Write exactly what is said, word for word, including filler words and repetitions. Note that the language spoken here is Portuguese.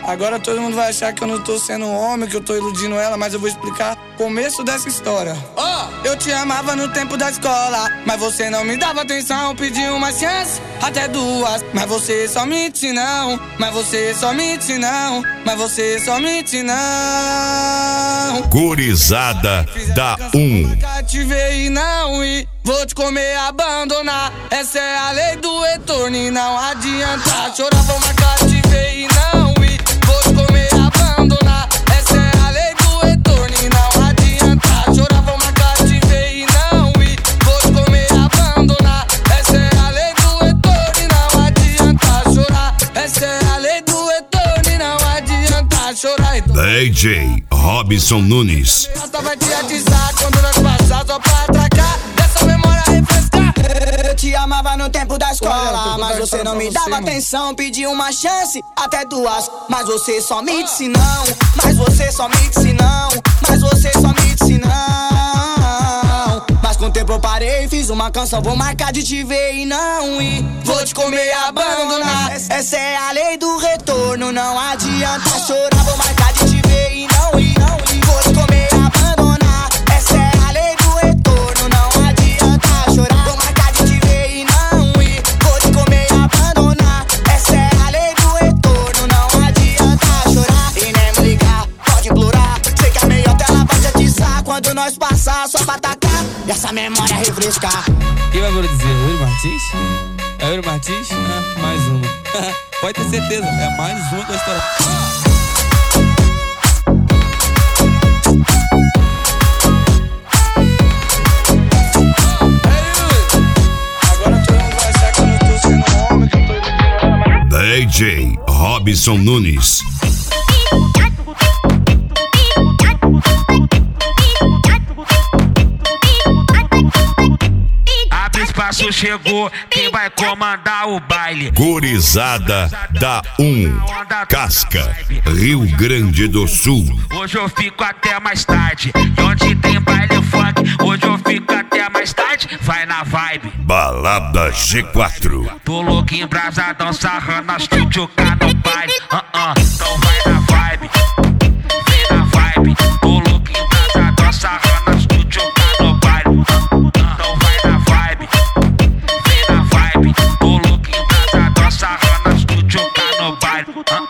Agora todo mundo vai achar que eu não tô sendo um homem, que eu tô iludindo ela, mas eu vou explicar o começo dessa história. Oh! Eu te amava no tempo da escola, mas você não me dava atenção. Pedi uma chance, até duas, mas você só mente não. Mas você só mente não. Mas você só mente não. Gurizada da um. Nunca te ver e não ir. Vou te comer, abandonar. Essa é a lei do retorno e não adianta chorar. Vou marcar, te ver e não ir. Vou te comer, abandonar. Essa é a lei do retorno e não adianta chorar. Vou marcar, te ver e não ir. Vou te comer, abandonar. Essa é a lei do retorno e não adianta chorar. Essa é a lei do retorno e não adianta chorar. D J Robson Nunes. Vai te atizar quando nós passar só pra atracar. Dessa memória refrescar. Eu te amava no tempo da escola, mas você não me dava atenção. Pedi uma chance, até duas, mas você só me disse não. Mas você só me disse não. Mas você só me disse não. Mas com o tempo eu parei e fiz uma canção. Vou marcar de te ver e não ir. Vou te comer e abandonar. Essa é a lei do retorno, não adianta chorar. Vou marcar de te ver e não ir. Vou te comer e abandonar. Essa é a lei do retorno, não adianta chorar. Vou marcar de te ver e não ir. Vou te comer e abandonar. Essa é a lei do retorno, não adianta chorar. E nem me ligar, pode implorar. Sei que a melhor tela vai te atizar quando nós passar só pra atacar e essa memória refrescar. Quem vai dizer? Yuri Martins? É Yuri Martins? Ah, mais uma. Pode ter certeza, é mais uma da história. D J Robson Nunes. Abre espaço, chegou, quem vai comandar o baile? Gurizada da um. Casca, Rio Grande do Sul. Hoje eu fico até mais tarde. E onde tem baile funk, hoje eu fico até mais tarde. Vai na vibe. Balada G quatro. Tô louco, embrasadão, sarrando as tchutchuca no baile. Uh -uh. Então vai